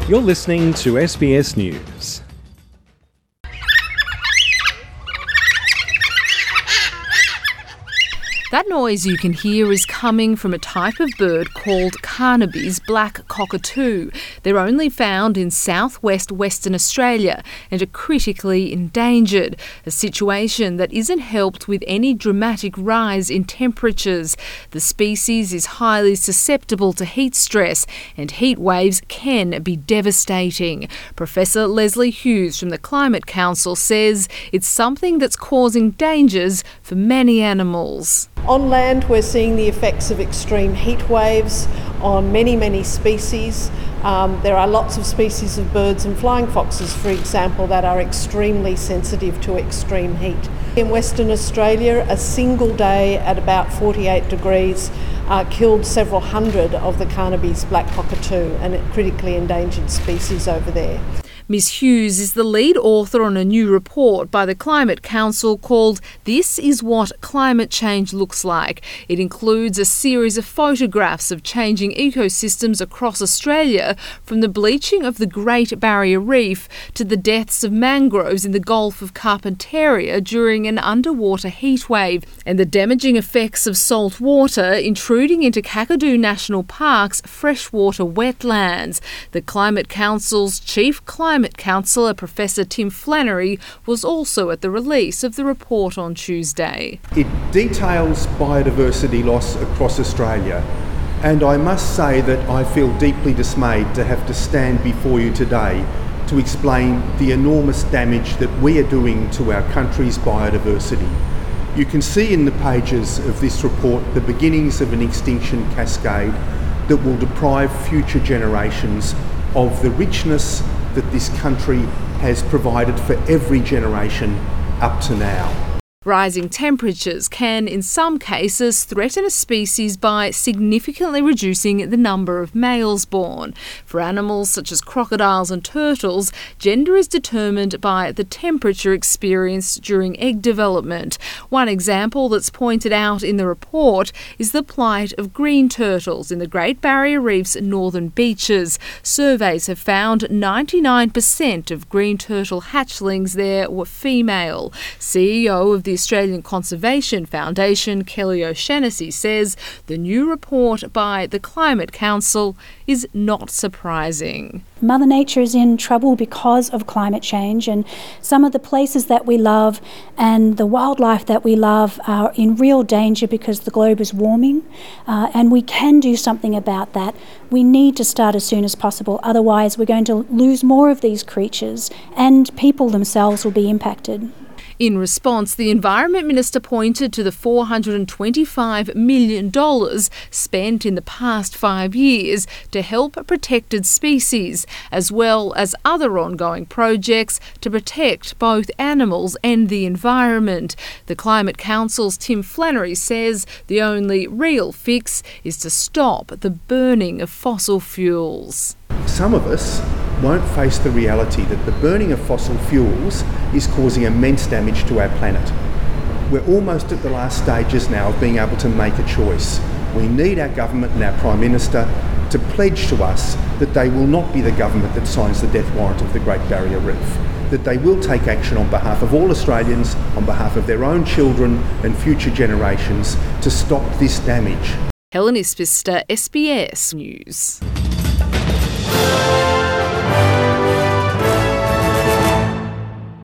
You're listening to SBS News. That noise you can hear is coming from a type of bird called Carnaby's black cockatoo. They're only found in southwest Western Australia and are critically endangered, a situation that isn't helped with any dramatic rise in temperatures. The species is highly susceptible to heat stress, and heat waves can be devastating. Professor Leslie Hughes from the Climate Council says it's something that's causing dangers for many animals. On land, we're seeing the effects of extreme heat waves on many species. There are lots of species of birds and flying foxes, for example, that are extremely sensitive to extreme heat. In Western Australia, a single day at about 48 degrees killed several hundred of the Carnaby's black cockatoo, and a critically endangered species over there. Ms Hughes is the lead author on a new report by the Climate Council called This is What Climate Change Looks Like. It includes a series of photographs of changing ecosystems across Australia, from the bleaching of the Great Barrier Reef to the deaths of mangroves in the Gulf of Carpentaria during an underwater heatwave, and the damaging effects of salt water intruding into Kakadu National Park's freshwater wetlands. The Climate Council's Chief Climate Counsellor, Professor Tim Flannery, was also at the release of the report on Tuesday. It details biodiversity loss across Australia, and I must say that I feel deeply dismayed to have to stand before you today to explain the enormous damage that we are doing to our country's biodiversity. You can see in the pages of this report the beginnings of an extinction cascade that will deprive future generations of the richness that this country has provided for every generation up to now. Rising temperatures can, in some cases, threaten a species by significantly reducing the number of males born. For animals such as crocodiles and turtles, gender is determined by the temperature experienced during egg development. One example that's pointed out in the report is the plight of green turtles in the Great Barrier Reef's northern beaches. Surveys have found 99% of green turtle hatchlings there were female. CEO of the Australian Conservation Foundation, Kelly O'Shannessy, says the new report by the Climate Council is not surprising. Mother Nature is in trouble because of climate change, and some of the places that we love and the wildlife that we love are in real danger because the globe is warming, and we can do something about that. We need to start as soon as possible, otherwise we're going to lose more of these creatures and people themselves will be impacted. In response, the Environment Minister pointed to the $425 million spent in the past 5 years to help protected species, as well as other ongoing projects to protect both animals and the environment. The Climate Council's Tim Flannery says the only real fix is to stop the burning of fossil fuels. Some of us won't face the reality that the burning of fossil fuels is causing immense damage to our planet. We're almost at the last stages now of being able to make a choice. We need our government and our Prime Minister to pledge to us that they will not be the government that signs the death warrant of the Great Barrier Reef, that they will take action on behalf of all Australians, on behalf of their own children and future generations, to stop this damage. Helen Ispister, SBS News.